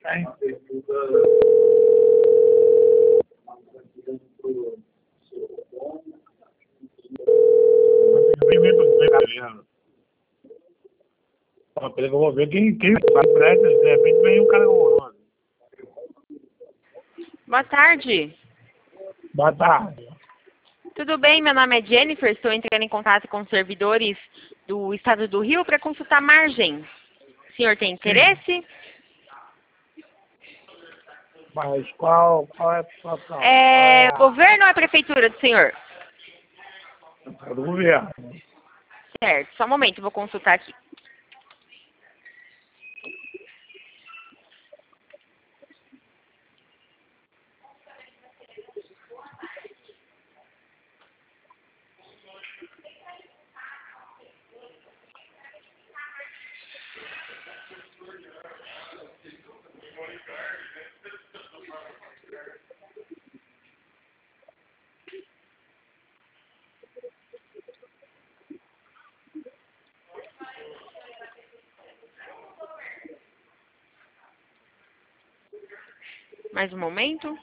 Tem. Eu vou ver quem vai prédio, de repente vem um cara horroroso. Boa tarde. Boa tarde. Tudo bem? Meu nome é Jennifer. Estou entrando em contato com os servidores do Estado do Rio para consultar margem. O senhor tem interesse? Mas qual é a situação? É governo ou é prefeitura do senhor? É do governo. Certo. Só um momento, vou consultar aqui. Mais um momento.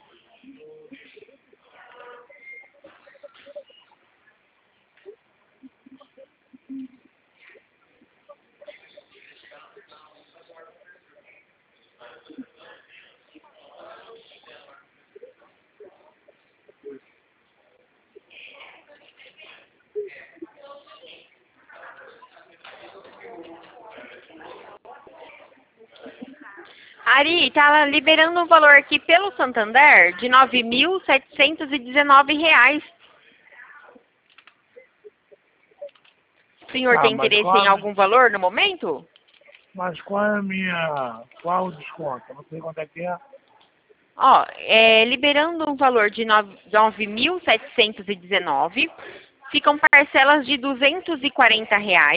Ari, está liberando um valor aqui pelo Santander de R$ 9.719. O senhor tem interesse em algum valor no momento? Mas qual é a minha... Qual o desconto? Eu não sei quanto é que é. Ó, liberando um valor de 9.719, ficam parcelas de R$ 240.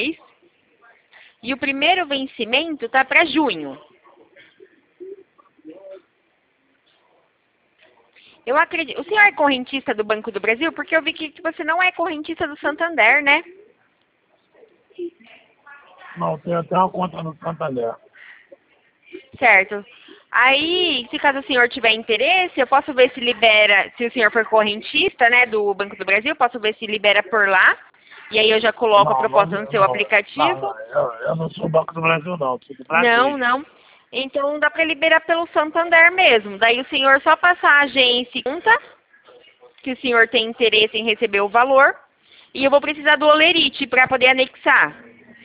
E o primeiro vencimento está para junho. Eu acredito. O senhor é correntista do Banco do Brasil? Porque eu vi que você não é correntista do Santander, né? Não, tem até uma conta no Santander. Certo. Aí, se caso o senhor tiver interesse, eu posso ver se libera, se o senhor for correntista, né, do Banco do Brasil, eu posso ver se libera por lá. E aí eu já coloco a proposta no seu aplicativo. Eu não sou Banco do Brasil, não. Sou do Brasil. Não. Então dá para liberar pelo Santander mesmo. Daí o senhor só passar a agência e conta que o senhor tem interesse em receber o valor. E eu vou precisar do Olerite para poder anexar.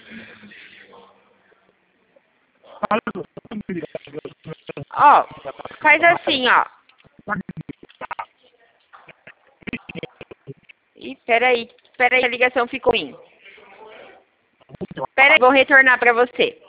Ó, faz assim, ó. Ih, peraí, a ligação ficou ruim. Peraí, vou retornar para você.